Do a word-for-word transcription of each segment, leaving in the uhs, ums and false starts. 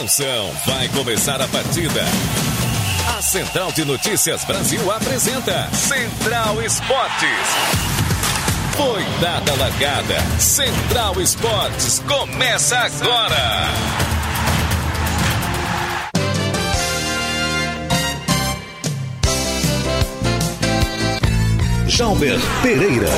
Atenção, vai começar a partida. A Central de Notícias Brasil apresenta Central Esportes. Foi dada a largada. Central Esportes começa agora. Jalber Pereira.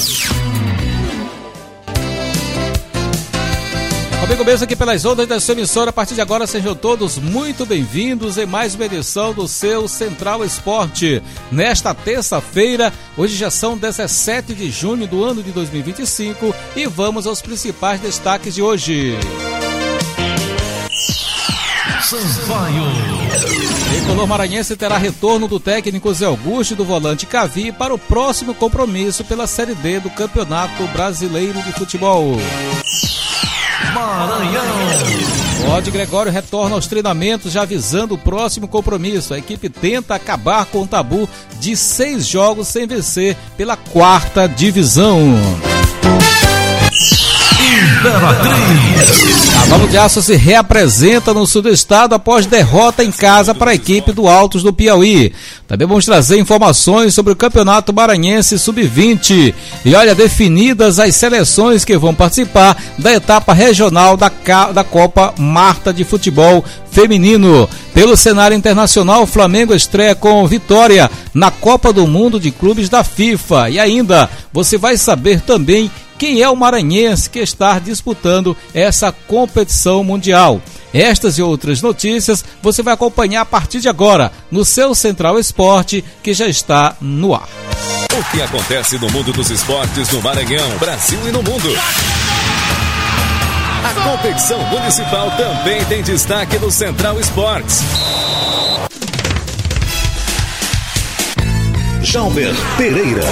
Amigo mesmo aqui pelas ondas da sua emissora, a partir de agora sejam todos muito bem-vindos em mais uma edição do seu Central Esporte. Nesta terça-feira, hoje já são dezessete de junho do ano de dois mil e vinte e cinco e vamos aos principais destaques de hoje. O tricolor maranhense terá retorno do técnico Zé Augusto e do volante Cavi para o próximo compromisso pela Série D do Campeonato Brasileiro de Futebol. Maranhão. Rod Gregório retorna aos treinamentos já visando o próximo compromisso. A equipe tenta acabar com o tabu de seis jogos sem vencer pela quarta divisão. Cavalo de Aço se reapresenta no sul do estado após derrota em casa para a equipe do Altos do Piauí. Também vamos trazer informações sobre o Campeonato Maranhense sub vinte. E olha, definidas as seleções que vão participar da etapa regional da, da Copa Marta de Futebol Feminino. Pelo cenário internacional, o Flamengo estreia com vitória na Copa do Mundo de Clubes da FIFA. E ainda, você vai saber também quem é o maranhense que está disputando essa competição mundial. Estas e outras notícias você vai acompanhar a partir de agora no seu Central Esporte, que já está no ar. O que acontece no mundo dos esportes no Maranhão, Brasil e no mundo? A competição municipal também tem destaque no Central Esportes. Jalber Pereira.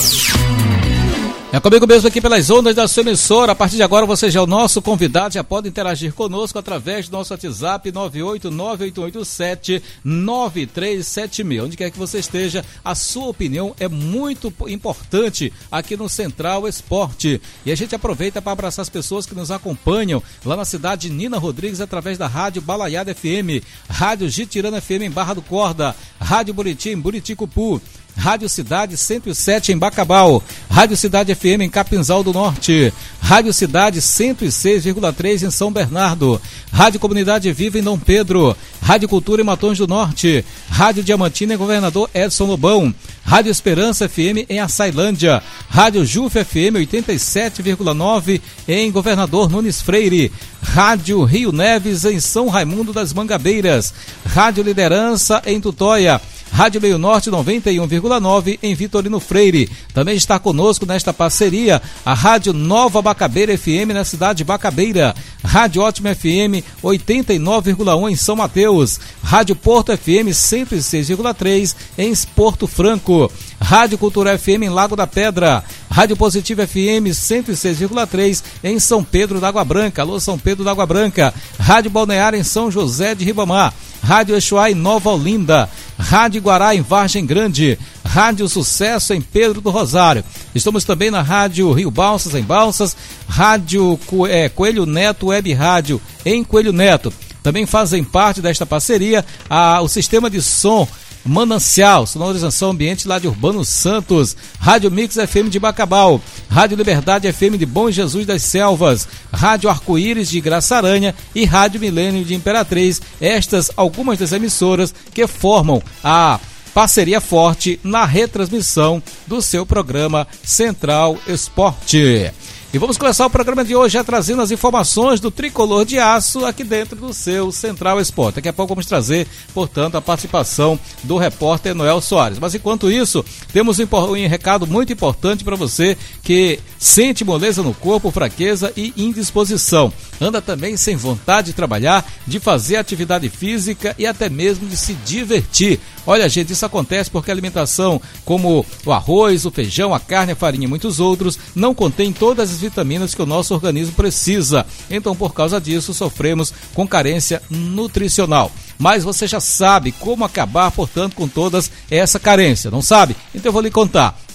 É comigo mesmo aqui pelas ondas da sua emissora. A partir de agora você já é o nosso convidado, já pode interagir conosco através do nosso WhatsApp nove oito nove oito oito sete nove três sete seis. Onde quer que você esteja, a sua opinião é muito importante aqui no Central Esporte. E a gente aproveita para abraçar as pessoas que nos acompanham lá na cidade de Nina Rodrigues através da Rádio Balaiada F M, Rádio Gitirana F M em Barra do Corda, Rádio Buriti em Buriticupu, Rádio Cidade cento e sete em Bacabal, Rádio Cidade F M em Capinzal do Norte, Rádio Cidade cento e seis vírgula três em São Bernardo, Rádio Comunidade Viva em Dom Pedro, Rádio Cultura em Matões do Norte, Rádio Diamantina em Governador Edson Lobão, Rádio Esperança F M em Açailândia, Rádio Juf F M oitenta e sete vírgula nove em Governador Nunes Freire, Rádio Rio Neves em São Raimundo das Mangabeiras, Rádio Liderança em Tutóia, Rádio Meio Norte noventa e um vírgula nove em Vitorino Freire. Também está conosco nesta parceria a Rádio Nova Bacabeira F M na cidade de Bacabeira, Rádio Ótima F M oitenta e nove vírgula um em São Mateus, Rádio Porto F M cento e seis vírgula três em Porto Franco, Rádio Cultura F M em Lago da Pedra, Rádio Positiva F M cento e seis vírgula três em São Pedro da Água Branca. Alô, São Pedro da Água Branca. Rádio Balneário em São José de Ribamar, Rádio Exuá em Nova Olinda, Rádio Guará em Vargem Grande, Rádio Sucesso em Pedro do Rosário. Estamos também na Rádio Rio Balsas em Balsas, Rádio Co- é, Coelho Neto Web Rádio em Coelho Neto. Também fazem parte desta parceria a, o sistema de som Manancial, sonorização ambiente lá de Urbano Santos, Rádio Mix F M de Bacabal, Rádio Liberdade F M de Bom Jesus das Selvas, Rádio Arco-Íris de Graçaranha e Rádio Milênio de Imperatriz. Estas algumas das emissoras que formam a parceria forte na retransmissão do seu programa Central Esporte. E vamos começar o programa de hoje já trazendo as informações do Tricolor de Aço aqui dentro do seu Central Esporte. Daqui a pouco vamos trazer, portanto, a participação do repórter Noel Soares. Mas enquanto isso, temos um, um recado muito importante para você que sente moleza no corpo, fraqueza e indisposição. Anda também sem vontade de trabalhar, de fazer atividade física e até mesmo de se divertir. Olha, gente, isso acontece porque a alimentação, como o arroz, o feijão, a carne, a farinha e muitos outros, não contém todas as vitaminas que o nosso organismo precisa. Então, por causa disso, sofremos com carência nutricional. Mas você já sabe como acabar, portanto, com toda essa carência, não sabe? Então eu vou lhe contar.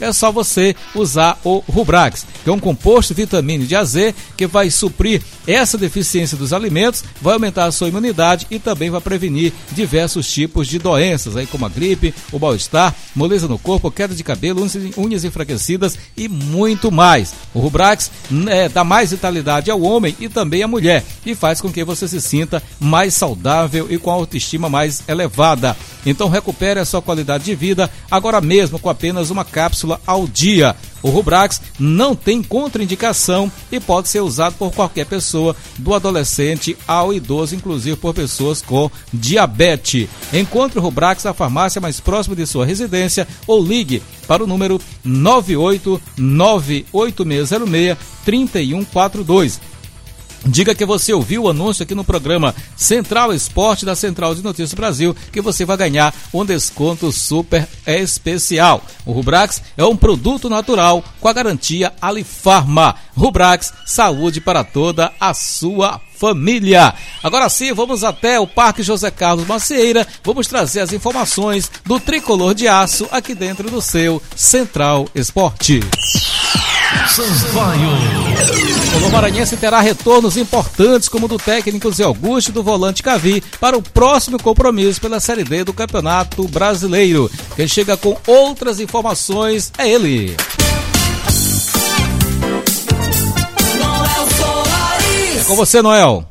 é só você usar o Rubrax, que é um composto vitamínico de A Z que vai suprir essa deficiência dos alimentos, vai aumentar a sua imunidade e também vai prevenir diversos tipos de doenças, aí como a gripe, o mal-estar, moleza no corpo, queda de cabelo, unhas enfraquecidas e muito mais. O Rubrax é, dá mais vitalidade ao homem e também à mulher e faz com que você se sinta mais saudável e com a autoestima mais elevada. Então recupere a sua qualidade de vida agora mesmo com apenas uma cápsula ao dia. O Rubrax não tem contraindicação e pode ser usado por qualquer pessoa, do adolescente ao idoso, inclusive por pessoas com diabetes. Encontre o Rubrax na farmácia mais próxima de sua residência ou ligue para o número nove oito nove oito seis zero seis três um quatro dois. Diga que você ouviu o anúncio aqui no programa Central Esporte da Central de Notícias Brasil, que você vai ganhar um desconto super especial. O Rubrax é um produto natural com a garantia Alifarma. Rubrax, saúde para toda a sua família. Agora sim, vamos até o Parque José Carlos Macieira, vamos trazer as informações do Tricolor de Aço aqui dentro do seu Central Esporte. O Maranhense terá retornos importantes como o do técnico Zé Augusto e do volante Cavi para o próximo compromisso pela Série D do Campeonato Brasileiro. Quem chega com outras informações é ele. É com você, Noel.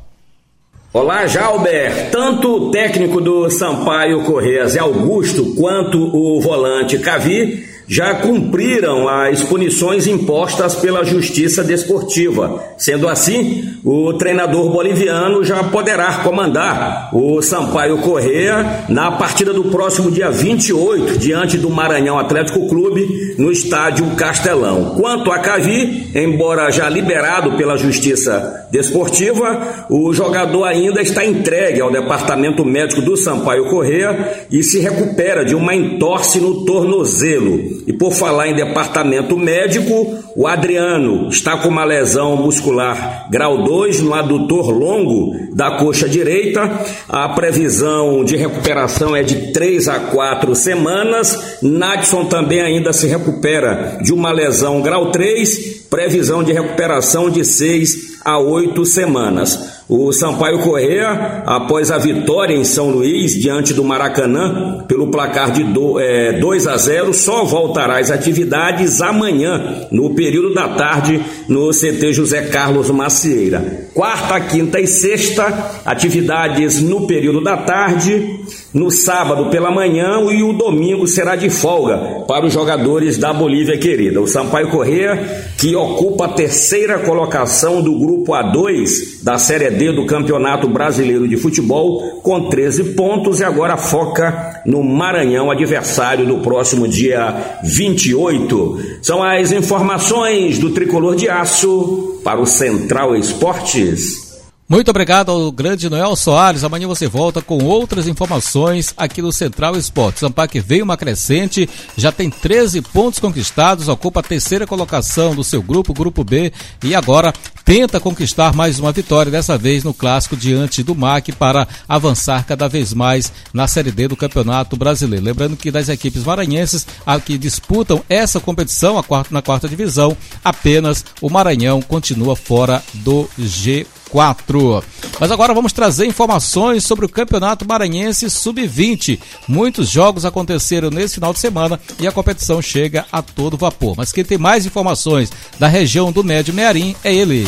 Olá, Jalber. Tanto o técnico do Sampaio Corrêa, Zé Augusto, quanto o volante Cavi já cumpriram as punições impostas pela Justiça Desportiva. Sendo assim, o treinador boliviano já poderá comandar o Sampaio Corrêa na partida do próximo dia vinte e oito, diante do Maranhão Atlético Clube, no estádio Castelão. Quanto a Cavi, embora já liberado pela Justiça Desportiva, o jogador ainda está entregue ao Departamento Médico do Sampaio Corrêa e se recupera de uma entorse no tornozelo. E por falar em departamento médico, o Adriano está com uma lesão muscular grau dois no adutor longo da coxa direita. A previsão de recuperação é de três a quatro semanas. Nadson também ainda se recupera de uma lesão grau três, previsão de recuperação de seis a oito semanas. O Sampaio Corrêa, após a vitória em São Luís, diante do Maracanã, pelo placar de dois a zero, só voltará às atividades amanhã, no período da tarde, no C T José Carlos Macieira. Quarta, quinta e sexta, atividades no período da tarde, no sábado pela manhã, e o domingo será de folga para os jogadores da Bolívia querida. O Sampaio Corrêa, que ocupa a terceira colocação do grupo A dois da Série D do Campeonato Brasileiro de Futebol, com treze pontos, e agora foca no Maranhão, adversário do próximo dia vinte e oito. São as informações do Tricolor de Aço para o Central Esportes. Muito obrigado ao grande Noel Soares. Amanhã você volta com outras informações aqui no Central Esportes. Sampaio que veio uma crescente, já tem treze pontos conquistados, ocupa a terceira colocação do seu grupo, Grupo B, e agora tenta conquistar mais uma vitória, dessa vez no clássico diante do M A C, para avançar cada vez mais na Série D do Campeonato Brasileiro. Lembrando que das equipes maranhenses a que disputam essa competição, a quarta, na quarta divisão, apenas o Maranhão continua fora do G quatro. Mas agora vamos trazer informações sobre o Campeonato Maranhense sub vinte. Muitos jogos aconteceram nesse final de semana e a competição chega a todo vapor. Mas quem tem mais informações da região do Médio Mearim é ele.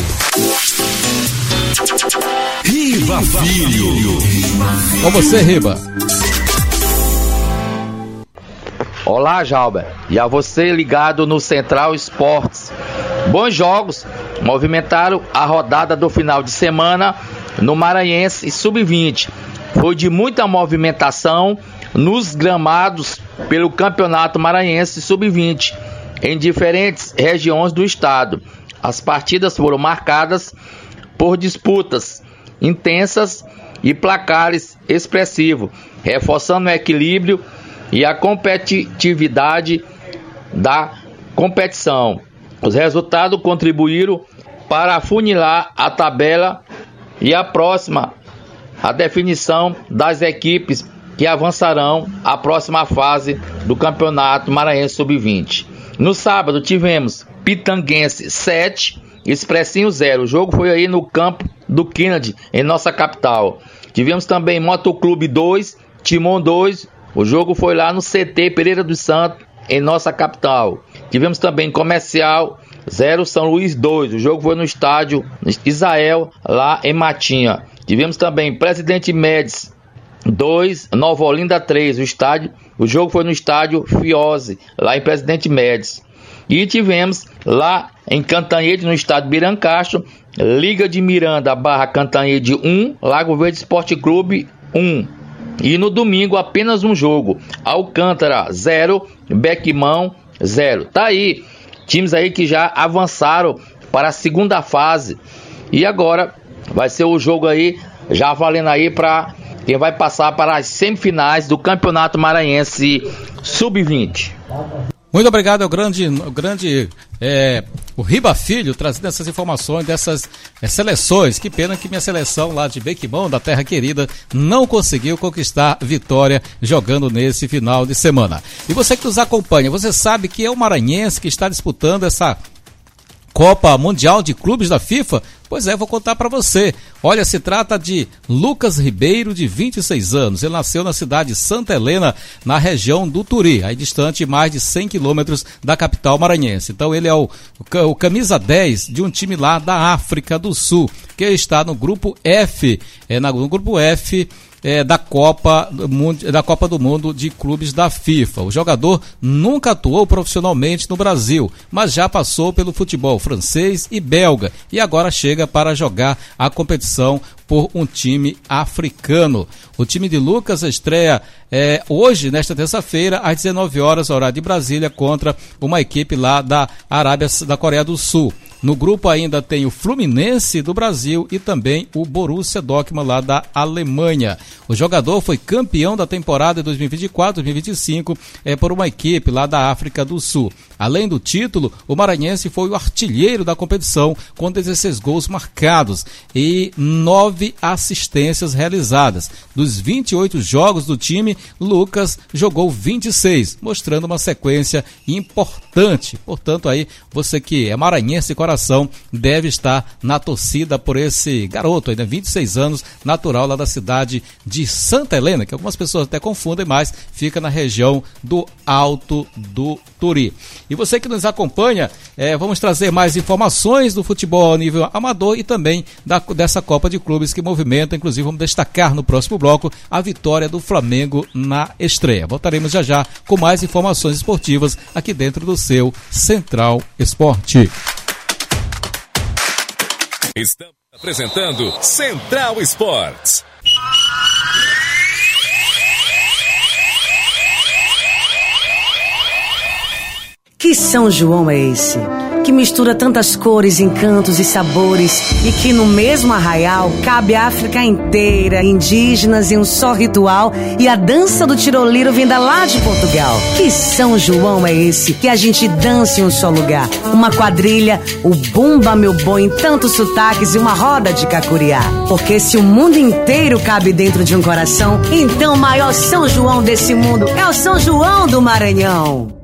Riba Filho. Com você, Riba. Olá, Jalber. E a você ligado no Central Esportes. Bons jogos movimentaram a rodada do final de semana no Maranhense sub vinte. Foi de muita movimentação nos gramados pelo Campeonato Maranhense sub vinte em diferentes regiões do estado. As partidas foram marcadas por disputas intensas e placares expressivos, reforçando o equilíbrio e a competitividade da competição. Os resultados contribuíram para afunilar a tabela e a próxima, a definição das equipes que avançarão à próxima fase do Campeonato Maranhense sub vinte. No sábado tivemos Pitanguense sete, Expressinho zero. O jogo foi aí no campo do Kennedy, em nossa capital. Tivemos também Motoclube dois, Timon dois. O jogo foi lá no C T Pereira dos Santos, em nossa capital. Tivemos também Comercial zero, São Luís dois. O jogo foi no estádio Isael, lá em Matinha. Tivemos também Presidente Médici dois, Nova Olinda três. O, estádio, o jogo foi no estádio Fiose, lá em Presidente Médici. E tivemos lá em Cantanhede, no estádio Birancastro, Liga de Miranda barra Cantanhede um, Lago Verde Esporte Clube um. E no domingo apenas um jogo, Alcântara zero, Bequimão zero. Tá aí, times aí que já avançaram para a segunda fase. E agora vai ser o jogo aí, já valendo aí para quem vai passar para as semifinais do Campeonato Maranhense sub vinte. Muito obrigado ao grande, ao grande é, o Riba Filho, trazendo essas informações dessas é, seleções. Que pena que minha seleção lá de Bequimão, da terra querida, não conseguiu conquistar vitória jogando nesse final de semana. E você que nos acompanha, você sabe que é o maranhense que está disputando essa Copa Mundial de Clubes da FIFA? Pois é, vou contar para você. Olha, se trata de Lucas Ribeiro, de vinte e seis anos. Ele nasceu na cidade de Santa Helena, na região do Turi, aí distante mais de cem quilômetros da capital maranhense. Então ele é o, o camisa dez de um time lá da África do Sul, que está no grupo F, é, no grupo F é, da, Copa, da Copa do Mundo de Clubes da FIFA. O jogador nunca atuou profissionalmente no Brasil, mas já passou pelo futebol francês e belga e agora chega para jogar a competição por um time africano. O time de Lucas estreia é, hoje, nesta terça-feira, às dezenove horas, horário de Brasília, contra uma equipe lá da Arábia, da Coreia do Sul. No grupo ainda tem o Fluminense do Brasil e também o Borussia Dortmund lá da Alemanha. O jogador foi campeão da temporada de dois mil e vinte e quatro, dois mil e vinte e cinco é, por uma equipe lá da África do Sul. Além do título, o maranhense foi o artilheiro da competição com dezesseis gols marcados e nove assistências realizadas. Dos vinte e oito jogos do time, Lucas jogou vinte e seis, mostrando uma sequência importante. Portanto, aí você que é maranhense de coração deve estar na torcida por esse garoto, ainda vinte e seis anos, natural lá da cidade de Santa Helena, que algumas pessoas até confundem, mas fica na região do Alto do Turi. E você que nos acompanha, é, vamos trazer mais informações do futebol ao nível amador e também da, dessa Copa de Clubes que movimenta, inclusive vamos destacar no próximo bloco a vitória do Flamengo na estreia. Voltaremos já já com mais informações esportivas aqui dentro do seu Central Esporte. Estamos apresentando Central Esportes. Que São João é esse? Que mistura tantas cores, encantos e sabores e que no mesmo arraial cabe a África inteira, indígenas em um só ritual e a dança do tiroliro vinda lá de Portugal. Que São João é esse? Que a gente dança em um só lugar. Uma quadrilha, o bumba meu boi em tantos sotaques e uma roda de cacuriá. Porque se o mundo inteiro cabe dentro de um coração, então o maior São João desse mundo é o São João do Maranhão.